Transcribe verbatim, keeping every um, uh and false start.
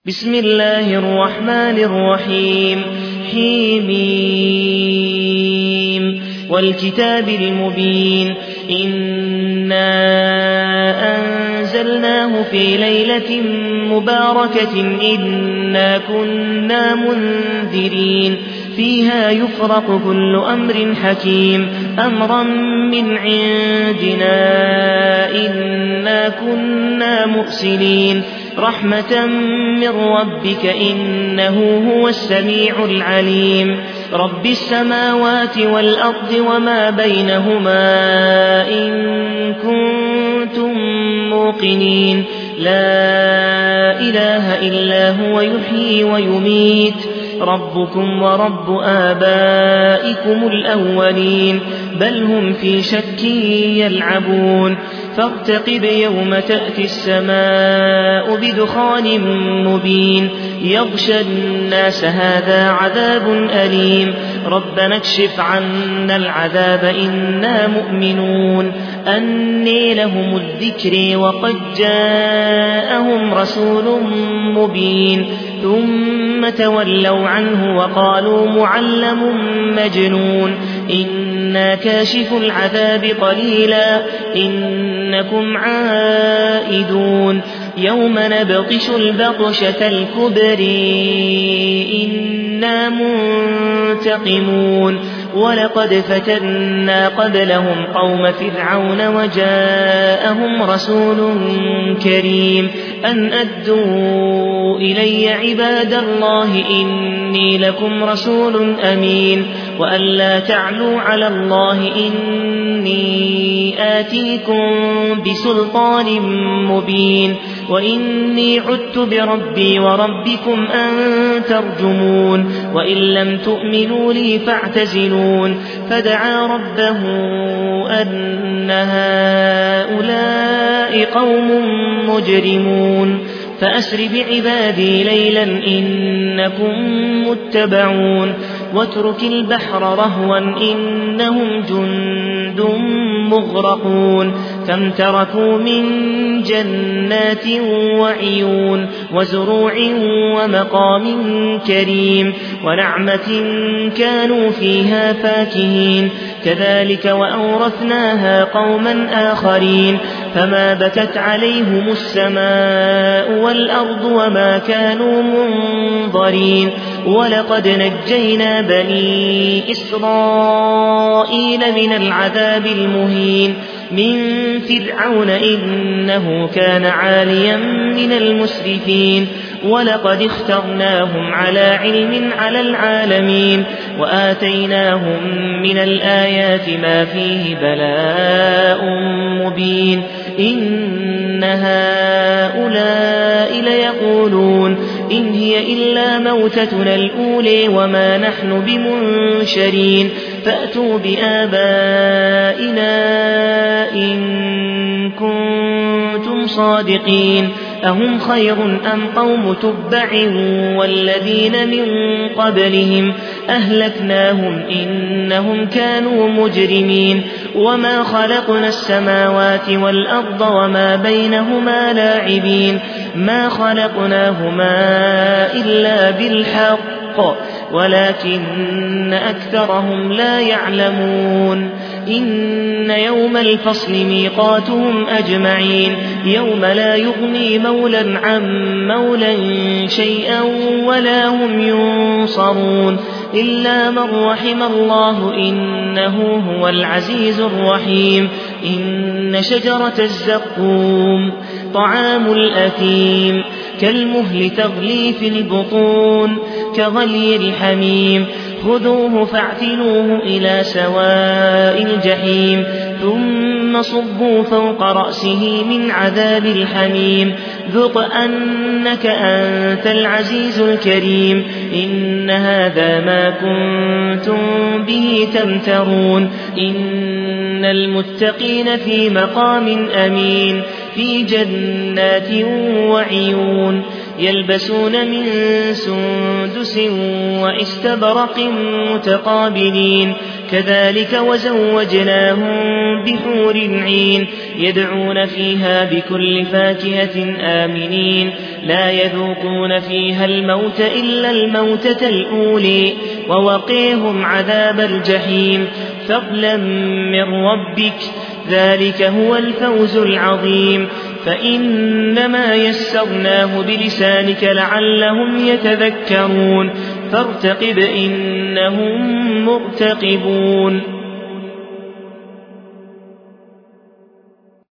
بسم الله الرحمن الرحيم حميم والكتاب المبين إنا أنزلناه في ليلة مباركة إنا كنا منذرين فيها يفرق كل أمر حكيم أمرا من عندنا إنا كنا مرسلين رحمة من ربك إنه هو السميع العليم رب السماوات والأرض وما بينهما إن كنتم موقنين لا إله إلا هو يحيي ويميت ربكم ورب آبائكم الأولين بل هم في شك يلعبون فارتقب يوم تأتي السماء بدخان مبين يغشى الناس هذا عذاب أليم ربنا اكشف عنا العذاب إنا مؤمنون أني لهم الذكر وقد جاءهم رسول مبين ثم تولوا عنه وقالوا معلم مجنون إنا كاشف العذاب قليلا إنكم عائدون يوم نبطش البطشة الكبر إنا منتقمون ولقد فتنا قبلهم قوم فرعون وجاءهم رسول كريم أن أدوا إلي عباد الله إني لكم رسول أمين وأن لا تعلوا على الله إني آتيكم بسلطان مبين وإني عدت بربي وربكم أن ترجمون وإن لم تؤمنوا لي فاعتزلون فدعا ربه أن هؤلاء قوم مجرمون فأسر بعبادي ليلا إنكم متبعون واترك البحر رهوا إنهم جند مغرقون كم تركوا من جنات وعيون وزروع ومقام كريم ونعمة كانوا فيها فاكهين كذلك وأورثناها قوما آخرين فما بكت عليهم السماء والأرض وما كانوا منظرين ولقد نجينا بني إسرائيل من العذاب المهين من فرعون إنه كان عاليا من المسرفين ولقد اخترناهم على علم على العالمين وآتيناهم من الآيات ما فيه بلاء مبين إن هؤلاء ليقولون إن هي إلا موتتنا الأولى وما نحن بمنشرين فأتوا بآبائنا إن كنتم صادقين أهم خير أم قوم تبع والذين من قبلهم أهلكناهم إنهم كانوا مجرمين وما خلقنا السماوات والأرض وما بينهما لاعبين ما خلقناهما إلا بالحق ولكن أكثرهم لا يعلمون إن يوم الفصل ميقاتهم أجمعين يوم لا يغني مولى عن مولى شيئا ولا هم ينصرون إلا من رحم الله إنه هو العزيز الرحيم إن شجرة الزقوم طعام الأثيم كالمهل تغلي في البطون كغلي الحميم خذوه فاعتلوه إلى سواء الجحيم ثم صبوا فوق رأسه من عذاب الحميم ذق أنك أنت العزيز الكريم إن هذا ما كنتم به تمترون إن المتقين في مقام أمين في جنات وعيون يلبسون من سندس واستبرق متقابلين كذلك وزوجناهم بحور عين يدعون فيها بكل فاكهة آمنين لا يذوقون فيها الموت إلا الموتة الأولي ووقيهم عذاب الجحيم فضلا من ربك ذلك هو الفوز العظيم فإنما يسرناه بلسانك لعلهم يتذكرون فارتقب إنهم مرتقبون